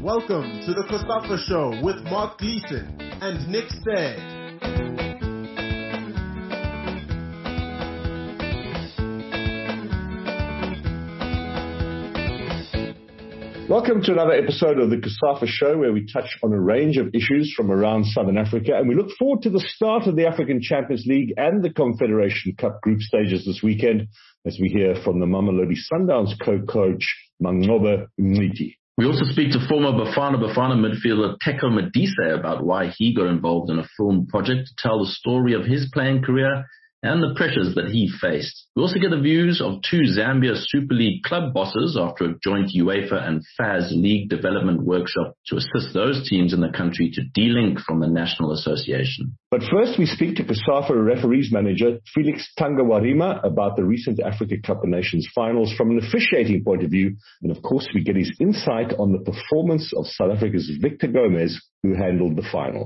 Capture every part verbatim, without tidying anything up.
Welcome to the COSAFA Show with Mark Gleason and Nick Stead. Welcome to another episode of the COSAFA Show, where we touch on a range of issues from around Southern Africa, and we look forward to the start of the African Champions League and the Confederation Cup group stages this weekend, as we hear from the Mamelodi Sundowns co-coach Manqoba Mngqithi. We also speak to former Bafana Bafana midfielder Teko Modise about why he got involved in a film project to tell the story of his playing career and the pressures that he faced. We also get the views of two Zambia Super League club bosses after a joint UEFA and F A S League development workshop to assist those teams in the country to de-link from the National Association. But first we speak to COSAFA referees manager Felix Tangawarima about the recent Africa Cup of Nations finals from an officiating point of view. And of course we get his insight on the performance of South Africa's Victor Gomez, who handled the final.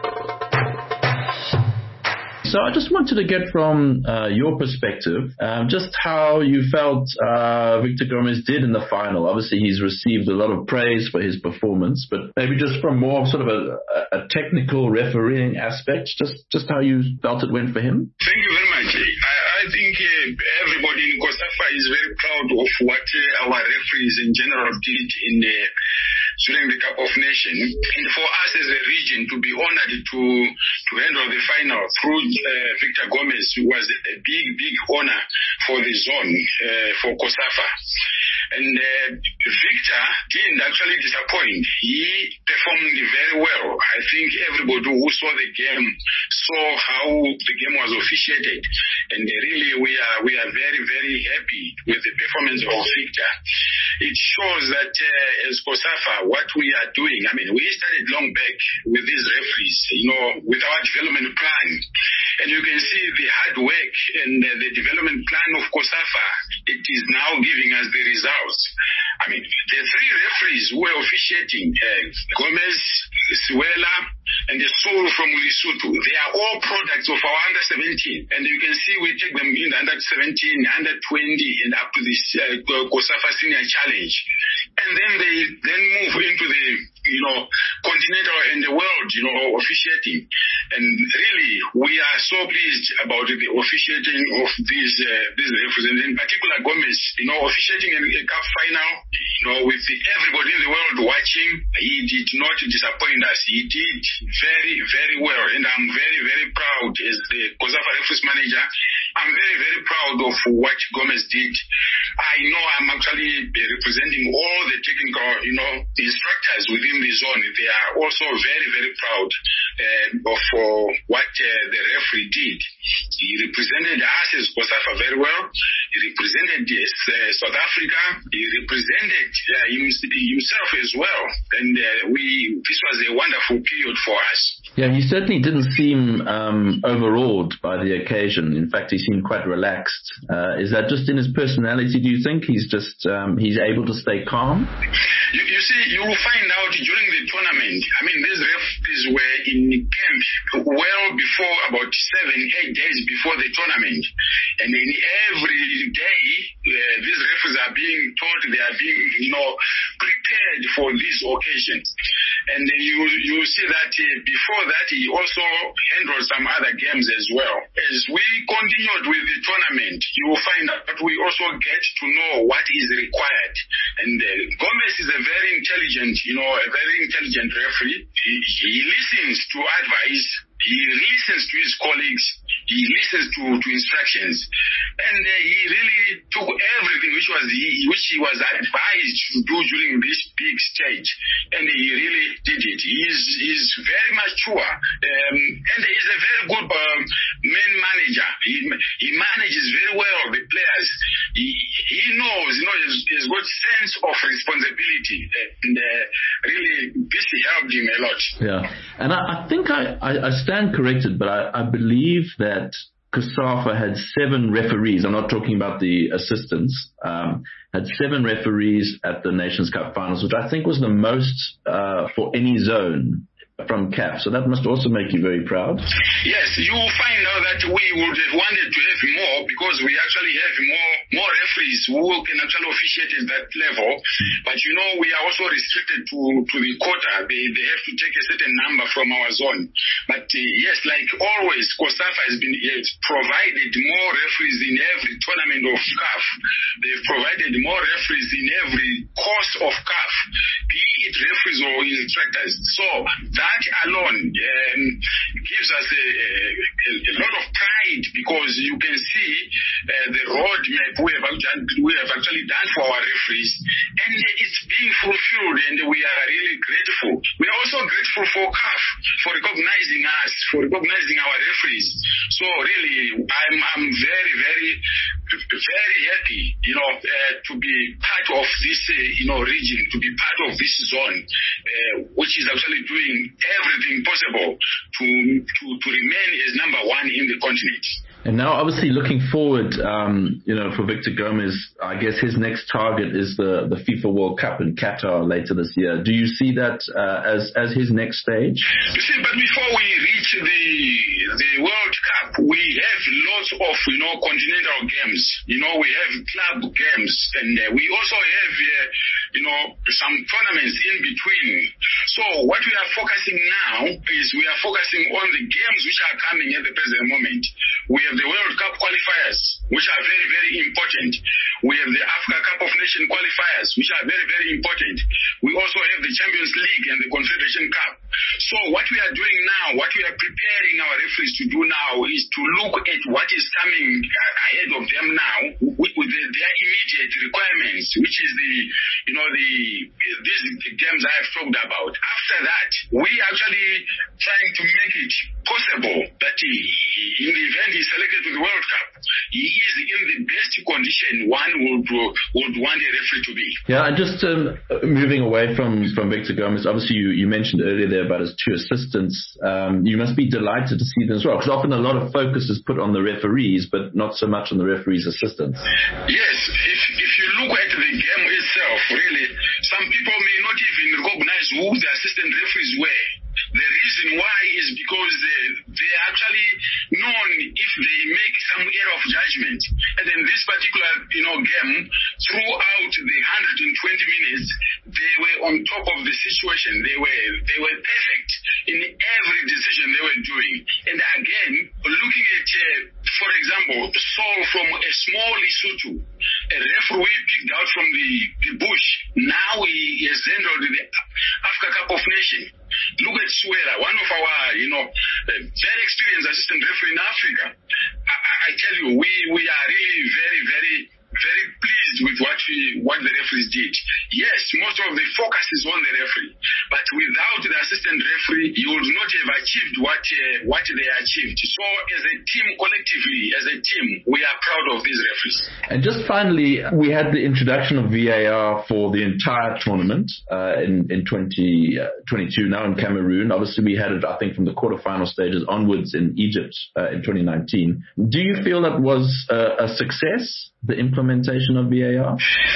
So I just wanted to get from uh, your perspective um, just how you felt uh, Victor Gomez did in the final. Obviously, he's received a lot of praise for his performance, but maybe just from more sort of a, a technical refereeing aspect, just, just how you felt it went for him. Thank you very much. I, I think uh, everybody in COSAFA is very proud of what uh, our referees in general did in the during the Cup of Nations, and for us as a region to be honored to to handle the final through uh, Victor Gomez was a big, big honor for the zone, uh, for COSAFA. And uh, Victor didn't actually disappoint. He performed very well. I think everybody who saw the game saw how the game was officiated. And uh, really, we are we are very, very happy with the performance of Victor. It shows that uh, as COSAFA, what we are doing, I mean, we started long back with these referees, you know, with our development plan. And you can see the hard work and uh, the development plan of COSAFA. It is now giving us the results. I mean, the three referees who were officiating, uh, Gomez, Siwela, and the Soul from Lesotho, they are all products of our under seventeen. And you can see we take them in the under seventeen, under twenty, and up to this uh, COSAFA Senior Challenge. And then they then move into the, you know, continental and the world, you know, officiating. And really, we are so pleased about the officiating of these uh, these referees, and in particular Gomez, you know, officiating in a cup final, you know, with the, everybody in the world watching. He did not disappoint us. He did very, very well, and I'm very, very proud as the COSAFA referees manager. I'm very, very proud of what Gomez did. I know I'm actually representing all the technical, you know, instructors within the zone. They are also very, very proud uh, of uh, what uh, the referee did. He represented us as COSAFA very well. He represented uh, South Africa. He represented uh, himself as well. And uh, we this was a wonderful period for us. Yeah, he certainly didn't seem um, overawed by the occasion. In fact, he seemed quite relaxed. Uh, is that just in his personality, do you think? He's just, um, he's able to stay calm? You, you see, you will find out during the tournament, I mean, these referees were in camp well before, about seven, eight days before the tournament. And then every day, uh, these referees are being told they are being, you know, prepared for these occasions. And then you you see that uh, before that, he also handled some other games as well. As we continued with the tournament, you will find out that we also get to know what is required. And uh, Gomez is a very intelligent, you know, a very intelligent referee. He, he listens to advice. He listens to his colleagues. He listens to, to instructions. And uh, he really took everything which was he, which he was advised to do during this big stage. And he really did it. He is he's very mature. Um, and he's a very good um, man manager. He, he manages very well the players. He, he knows, you know, he's, he's got sense of responsibility. And uh, really, this helped him a lot. Yeah. And I, I think I, I, I stand corrected, but I, I believe that COSAFA had seven referees. I'm not talking about the assistants. Um, had seven referees at the Nations Cup finals, which I think was the most uh, for any zone from C A F. So that must also make you very proud. Yes, you find out that we would have wanted to have more because we actually have more more referees who can actually officiate at that level. But you know, we are also restricted to, to the quota. They they have to take a certain number from our zone. But uh, yes, like always, COSAFA has been has provided more referees in every tournament of C A F. They've provided more referees in every course of C A F, be it referees or instructors. So that alone um, gives us a, a, a lot of pride because you can see uh, the roadmap we have, actually, we have actually done for our referees, and it's being fulfilled, and we are really grateful. We are also grateful for C A F for recognizing us, for recognizing our referees. So really, I'm I'm very very very happy, you know, uh, to be part of this, uh, you know, region, to be part of this zone, uh, which is actually doing everything possible to, to to remain as number one in the continent. And now, obviously, looking forward, um, you know, for Victor Gomez, I guess his next target is the, the FIFA World Cup in Qatar later this year. Do you see that uh, as as his next stage? You see, but before we reach the the World Cup, we have lots of, you know, continental games. You know, we have club games, and uh, we also have, uh, you know, some tournaments in between. So what we are focusing now is we are focusing on the games which are coming at the present moment. We have the World Cup qualifiers, which are very, very important. We have the Africa Cup of Nations qualifiers, which are very, very important. We also have the Champions League and the Confederation Cup. So what we are doing now, what we are preparing our referees to do now is to look at what is coming ahead of them now with, with the, their immediate requirements, which is the, you know, the these games I have talked about. After that, we actually trying to make it possible that he, in the event he's selected to the World Cup, he is in the best condition one would would want a referee to be. Yeah, and just um, moving away from, from Victor Gomez, obviously you, you mentioned earlier there about his two assistants. Um, you must be delighted to see them as well, because often a lot of focus is put on the referees, but not so much on the referees' assistants. Yes, if if you look at the game itself, really, some people may not even recognize who the assistant referees were. The reason why is because uh, they are actually known if they make some error of judgment. And in this particular, you know, game, throughout the one hundred twenty minutes, they were on top of the situation. They were they were perfect in every decision they were doing. And again, looking at, uh, for example, Saul from a small Lesotho, a referee picked out from the, the bush. Now he has handled the Africa Cup of Nations. Look at Suela, one of our, you know, very experienced assistant referee in Africa. I, I tell you, we, we are really very, very, very pleased with what we, what the referees did. Yes, most of the focus is on the referee, but without the assistant referee, you would not have achieved what uh, what they achieved. So, as a team, collectively, as a team, we are proud of these referees. And just finally, we had the introduction of V A R for the entire tournament uh, in in twenty twenty-two. Now in Cameroon, obviously we had it, I think, from the quarterfinal stages onwards in Egypt uh, in twenty nineteen. Do you feel that was uh, a success, the implementation of V A R?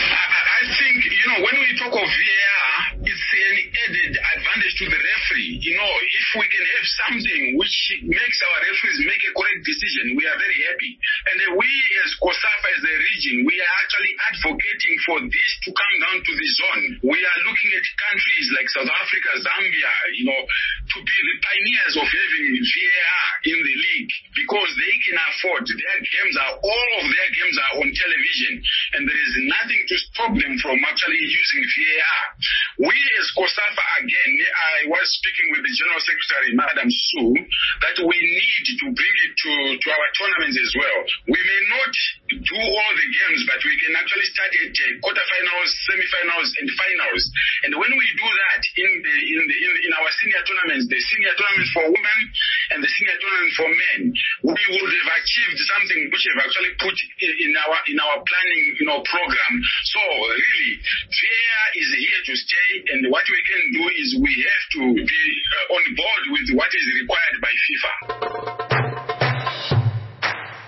I think, you know, when we talk of V A R, it's an added advantage to the referee. You know, if we can have something which makes our referees make a correct decision, we are very happy. And uh, we as COSAFA, as a region, we are actually advocating for this to come down to the zone. We are looking at countries like South Africa, Zambia, you know, to be the pioneers of having V A R in the league because they can afford. Their games are, all of their games are on television, and there is nothing to stop them from actually using V A R. We as COSAFA, again, I was speaking with the General Secretary, Madam Sue, that we need to bring it to, to our tournaments as well. We may not do all the games, but we can actually start at uh, quarterfinals, semifinals, and finals. And when we do that in the in the in, in our senior tournaments, the senior tournament for women and the senior tournament for men, we would have achieved something which we have actually put in, in our in our planning, you know, program. So really, V A R is here to stay, and what we can do is we have to be uh, on board with what is required by FIFA.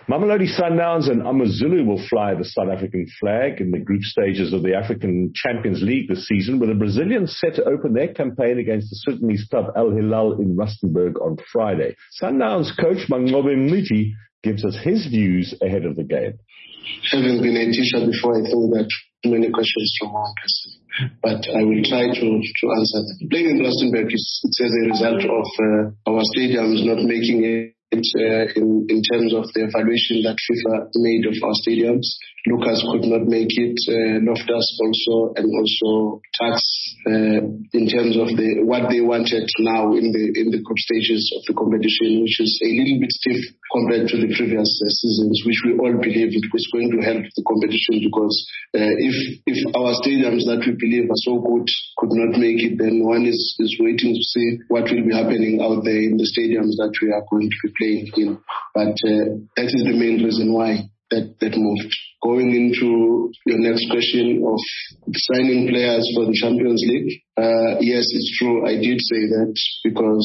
Mamelodi Sundowns and AmaZulu will fly the South African flag in the group stages of the African Champions League this season, with the Brazilians set to open their campaign against the Sudanese club Al Hilal in Rustenburg on Friday. Sundowns coach Mangobe Mngqithi gives us his views ahead of the game. Having been a teacher before, I think that too many questions from one person, but I will try to, to answer them. Playing in Rustenburg is it's as a result of uh, our stadiums not making it uh, in, in terms of the evaluation that FIFA made of our stadiums. Lucas could not make it, uh, Loftus also, and also Tax uh, in terms of the what they wanted now in the in the group stages of the competition, which is a little bit stiff compared to the previous uh, seasons, which we all believe it was going to help the competition, because uh, if if our stadiums that we believe are so good could not make it, then one is, is waiting to see what will be happening out there in the stadiums that we are going to be playing in. But uh, that is the main reason why that, that moved. Going into your next question of signing players for the Champions League, uh, yes, it's true. I did say that because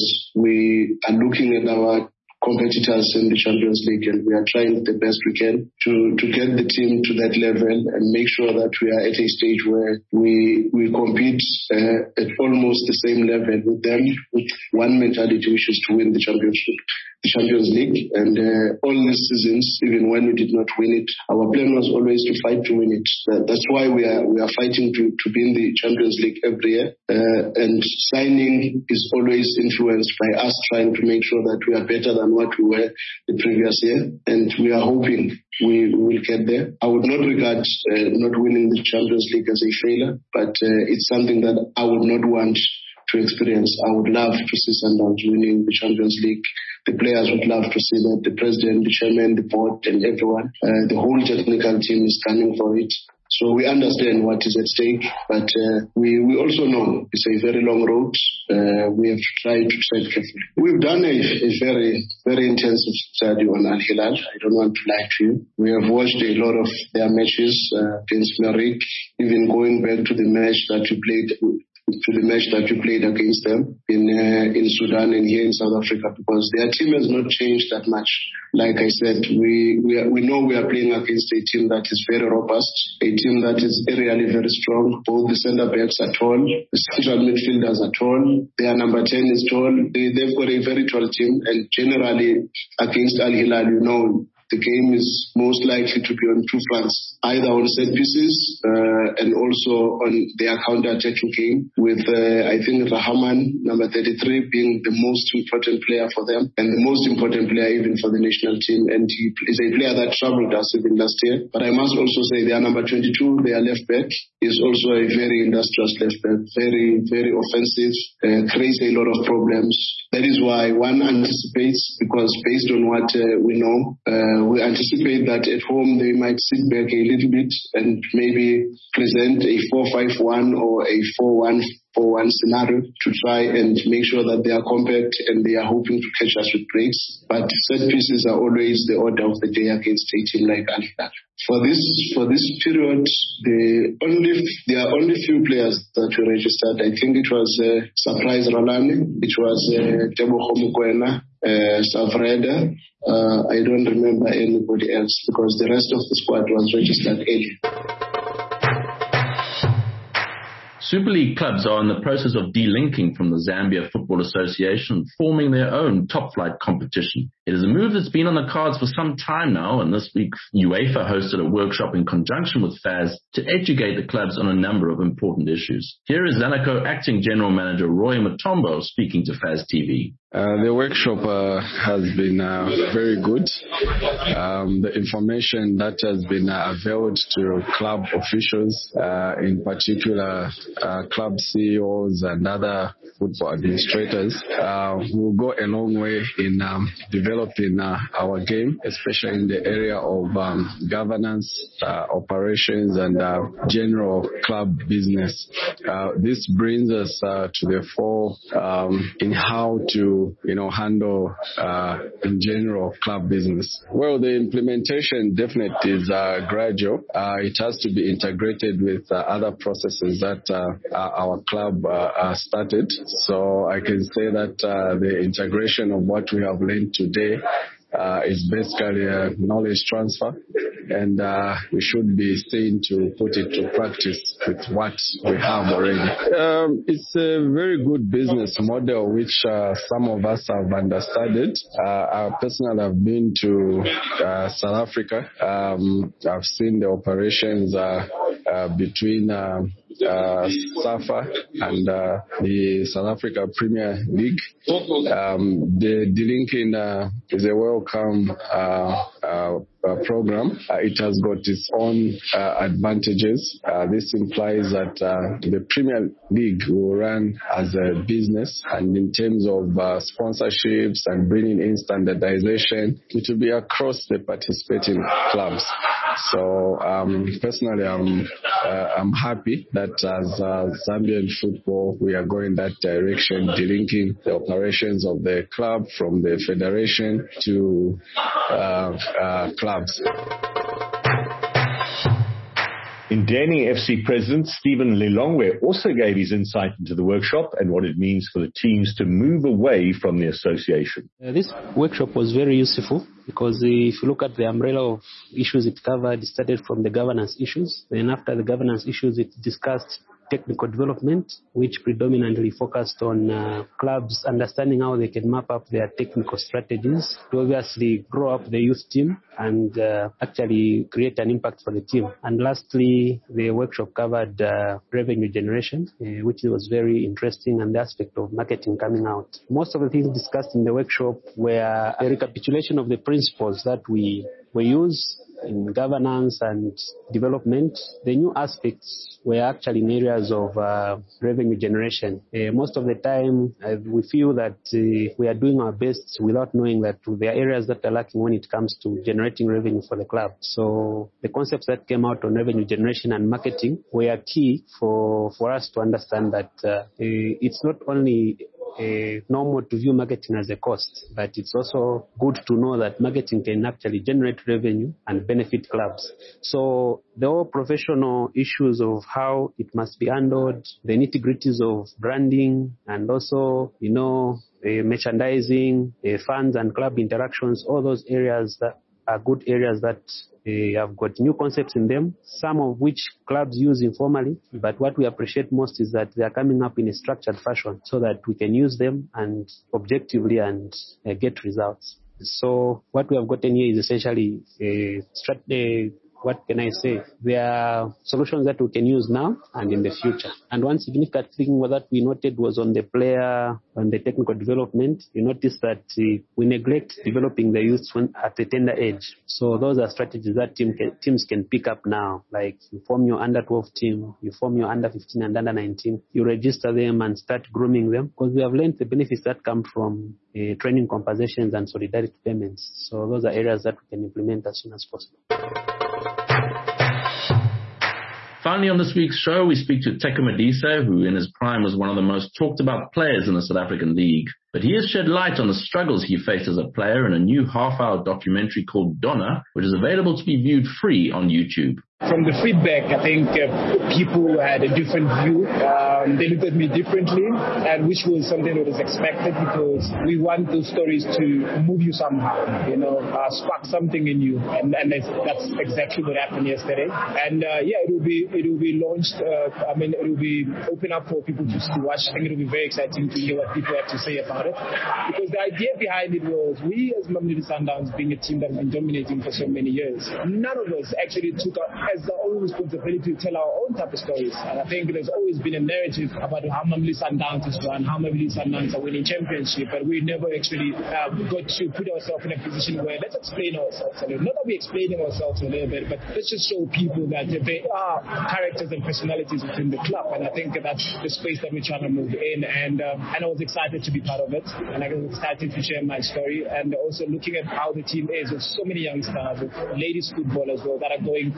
we are looking at our competitors in the Champions League, and we are trying the best we can to, to get the team to that level and make sure that we are at a stage where we we compete uh, at almost the same level with them, with one mentality, which is to win the championship, the Champions League. And uh, all these seasons, even when we did not win it, our plan was always to fight to win it. Uh, that's why we are we are fighting to, to be in the Champions League every year. Uh, and signing is always influenced by us trying to make sure that we are better than what we were the previous year, and we are hoping we will get there. I would not regard uh, not winning the Champions League as a failure, but uh, it's something that I would not want to experience. I would love to see Sundowns winning the Champions League. The players would love to see that. The president, the chairman, the board, and everyone, uh, the whole technical team is gunning for it. So we understand what is at stake, but uh, we, we also know it's a very long road. Uh, we have to try to tread carefully. We've done a, a very, very intensive study on Al Hilal. I don't want to lie to you. We have watched a lot of their matches uh, against Merrick, even going back to the match that we played to the match that we played against them in uh, in Sudan and here in South Africa, because their team has not changed that much. Like I said, we we, are, we know we are playing against a team that is very robust, a team that is aerially very strong. Both the centre backs are tall, the central midfielders are tall, their number ten is tall. They, they've got a very tall team, and generally against Al Hilal, you know, the game is most likely to be on two fronts, either on set pieces uh, and also on their counter-attacking game, with uh, I think Rahman, number thirty-three, being the most important player for them and the most important player even for the national team. And he is a player that troubled us even last year. But I must also say their number twenty-two, their left back, is also a very industrious left back, very, very offensive, uh, creates a lot of problems. That is why one anticipates, because based on what uh, we know, uh, we anticipate that at home they might sit back a little bit and maybe present a four five one or a four one four one scenario to try and make sure that they are compact and they are hoping to catch us with breaks. But set pieces are always the order of the day against a team like Al Hilal. For this for this period, the only there are only few players that were registered. I think it was uh, Surprise Rolani, it was uh, Tebogo Mokoena, uh, Savreda. Uh, I don't remember anybody else because the rest of the squad was registered early. Super League clubs are in the process of delinking from the Zambia Football Association, forming their own top-flight competition. It is a move that's been on the cards for some time now, and this week UEFA hosted a workshop in conjunction with F A Z to educate the clubs on a number of important issues. Here is Zanaco Acting General Manager Roy Matombo speaking to F A Z T V. Uh, the workshop uh, has been uh, very good. Um, the information that has been uh, availed to club officials, uh, in particular uh, club C E Os and other football administrators, uh, will go a long way in um, developing uh, our game, especially in the area of um, governance, uh, operations, and uh, general club business. Uh, this brings us uh, to the fore um, in how to you know, handle uh, in general club business. Well, the implementation definitely is uh, gradual. Uh, it has to be integrated with uh, other processes that uh, our club uh, started. So I can say that uh, the integration of what we have learned today uh, is basically a knowledge transfer, and uh, we should be seen to put it to practice with what we have already. Um, it's a very good business model which uh, some of us have understood. Uh, I personally have been to uh, South Africa. Um, I've seen the operations uh, uh, between uh, uh, SAFA and uh, the South Africa Premier League. Um, the delinking uh, is a welcome uh, uh, uh, program. Uh, it has got its own uh, advantages. Uh, this implies that uh, the Premier League will run as a business, and in terms of uh, sponsorships and bringing in standardization, it will be across the participating clubs. So um, personally, I'm uh, I'm happy that as uh, Zambian football, we are going that direction, delinking the operations of the club from the federation to uh, uh, clubs. Indeni F C President Stephen Lilongwe also gave his insight into the workshop and what it means for the teams to move away from the association. Uh, this workshop was very useful because if you look at the umbrella of issues it covered, it started from the governance issues. Then after the governance issues, it discussed technical development, which predominantly focused on uh, clubs understanding how they can map up their technical strategies to obviously grow up the youth team and uh, actually create an impact for the team. And lastly, the workshop covered uh, revenue generation, uh, which was very interesting, and the aspect of marketing coming out. Most of the things discussed in the workshop were a recapitulation of the principles that we, we use in governance and development. The new aspects were actually in areas of uh, revenue generation. Uh, most of the time, uh, we feel that uh, we are doing our best without knowing that there are areas that are lacking when it comes to generating revenue for the club. So the concepts that came out on revenue generation and marketing were key for, for us to understand that uh, it's not only Uh, normal to view marketing as a cost, but it's also good to know that marketing can actually generate revenue and benefit clubs. So the whole professional issues of how it must be handled, the nitty-gritties of branding, and also, you know, uh, merchandising, uh, fans and club interactions, all those areas that are good areas that they have got new concepts in them, some of which clubs use informally, but what we appreciate most is that they are coming up in a structured fashion so that we can use them and objectively and uh, get results. So what we have gotten here is essentially a strategy. What can I say? There are solutions that we can use now and in the future. And one significant thing that we noted was on the player, on the technical development. We noticed that uh, we neglect developing the youth when at a tender age. So those are strategies that team can, teams can pick up now. Like you form your under twelve team, you form your under fifteen and under nineteen, you register them and start grooming them, because we have learned the benefits that come from uh, training compensations and solidarity payments. So those are areas that we can implement as soon as possible. Finally, on this week's show, we speak to Teko Modise, who in his prime was one of the most talked about players in the South African League. But he has shed light on the struggles he faced as a player in a new half-hour documentary called Donna, which is available to be viewed free on YouTube. From the feedback, I think uh, people had a different view. Um, they looked at me differently, and which was something that was expected, because we want those stories to move you somehow, you know, uh, spark something in you, and, and that's, that's exactly what happened yesterday. And uh, yeah, it will be it will be launched. Uh, I mean, it will be open up for people to, to watch. I think it will be very exciting to hear what people have to say about it, because the idea behind it was we as Mamelodi Sundowns, being a team that has been dominating for so many years, none of us actually took our as the own responsibility to tell our own type of stories. And I think there's always been a narrative about how Mamelodi Sundowns is run, how Mamelodi Sundowns are winning championship, but we never actually uh, got to put ourselves in a position where let's explain ourselves a little. Not that we're explaining ourselves a little bit, but let's just show people that there are characters and personalities within the club. And I think that's the space that we're trying to move in. And um, and I was excited to be part of it, and I was excited to share my story, and also looking at how the team is with so many young stars, with ladies football as well, that are going through tough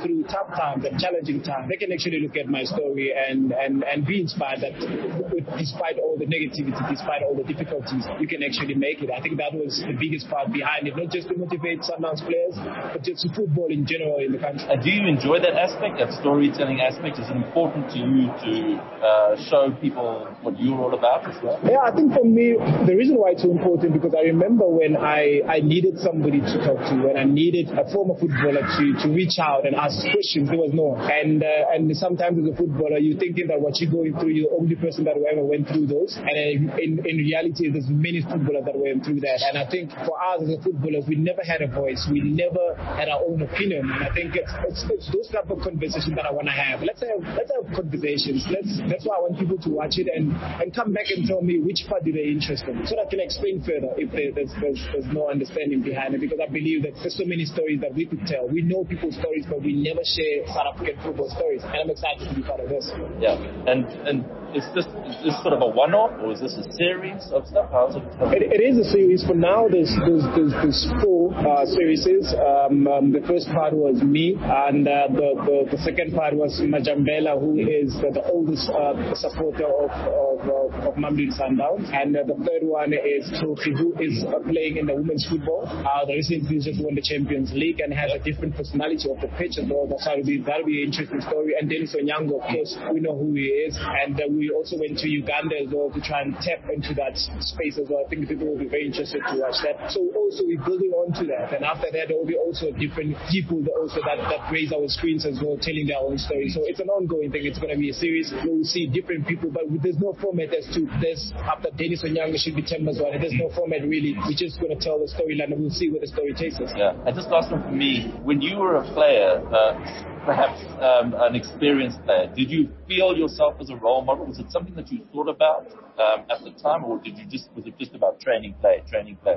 tough times and challenging times, they can actually look at my story and, and, and be inspired that despite all the negativity, despite all the difficulties, you can actually make it. I think that was the biggest part behind it, not just to motivate Sundowns players, but just football in general in the country. And do you enjoy that aspect, that storytelling aspect? Is it important to you to uh, show people what you're all about as well? Yeah, I think for me, the reason why it's so important, because I remember when I, I needed somebody to talk to, when I needed a former footballer to, to reach out and ask questions, there was no one. And, uh, and sometimes as a footballer, you're thinking that what you're going through, you're the only person that ever went through those. And in, in reality, there's many footballers that went through that. And I think for us as a footballers, we never had a voice. We never had our own opinion. And I think it's, it's, it's those type of conversations that I want to have. Let's have, let's have conversations. Let's, that's why I want people to watch it and, and come back and tell me which part do they interest in, so that I can explain further if there, there's, there's, there's no understanding behind it. Because I believe that there's so many stories that we could tell. We know people's stories, but we never share South African football stories. And I'm excited to be part of this. Yeah, and and is this is this sort of a one-off, or is this a series of stuff? How's it? It, it is a series. For now, there's there's, there's, there's four uh, series. Um, um, the first part was me, and uh, the, the the second part was Majambela, who is uh, the oldest uh, supporter of of, of, of Mamelodi Sundowns, and uh, the third one is Toki, who is uh, playing in the women's football. Uh, the recently just won the Champions League and has a different personality of the pitch as well. That'll be that'll be an interesting story. And Dennis Onyango, of course, we know who he is, and uh, we also went to Uganda as well to try and tap into that space as well. I think people will be very interested to watch that. So also we're building on to that, and after that there will be also different people that also that, that raise our screens as well, telling their own story. So it's an ongoing thing. It's going to be a series. We'll see different people, but there's no format as to this. After Dennis Onyango should be Chambers one. There's no format really. We're just going to tell the storyline and we'll see where the story takes us. Yeah. And just last one for me, when you were a player, uh, perhaps um, an experienced player, did you feel yourself as a role model? Was it something that you thought about um, at the time, or did you just was it just about training play, training play?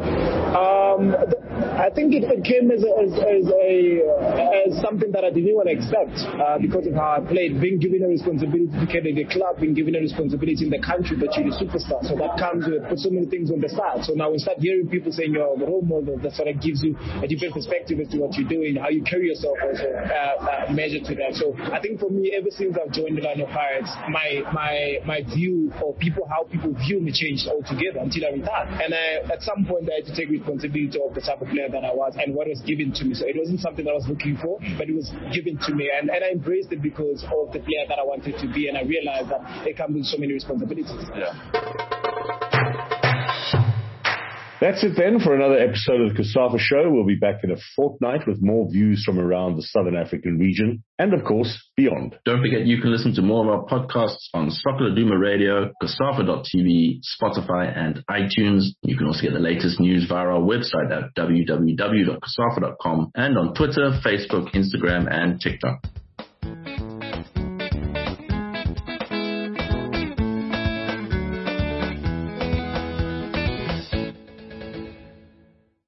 Um, I think it, it came as a, as, as a as something that I didn't want to accept uh, because of how I played. Being given a responsibility to carry the club, being given a responsibility in the country that you're a superstar. So that comes with put so many things on the side. So now we start hearing people saying you're a role model. That sort of gives you a different perspective as to what you're doing, how you carry yourself also. Uh, uh, measure to that. So I think for me, ever since I've joined the Orlando Pirates, my my my view of people, how people view me changed altogether until I retired. And I, at some point, I had to take responsibility of the type of player that I was and what was given to me. So it wasn't something that I was looking for, but it was given to me. And, and I embraced it because of the player that I wanted to be. And I realized that it comes with so many responsibilities. Yeah. That's it then for another episode of the COSAFA Show. We'll be back in a fortnight with more views from around the Southern African region and, of course, beyond. Don't forget you can listen to more of our podcasts on Soccer Laduma Radio, COSAFA dot T V, Spotify and iTunes. You can also get the latest news via our website at w w w dot cosafa dot com and on Twitter, Facebook, Instagram and TikTok.